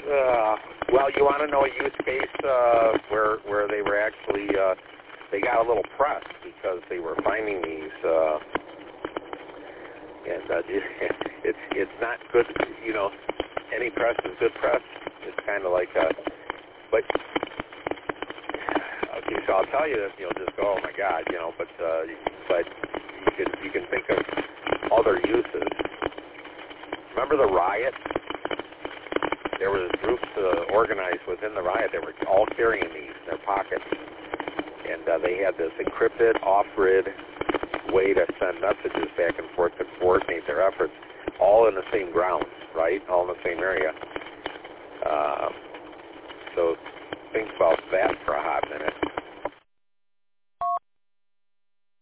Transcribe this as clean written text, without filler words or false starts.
Well, you want to know a use case where they were actually they got a little press because they were finding these, and it's not good. You know, any press is good press. It's kind of like but okay. So I'll tell you this. You'll just go, oh my God, you know. But you can think of other uses. Remember the riot? There were groups organized within the riot. They were all carrying these in their pockets. And they had this encrypted, off-grid way to send messages back and forth to coordinate their efforts, all in the same grounds, right? All in the same area. So think about that for a hot minute.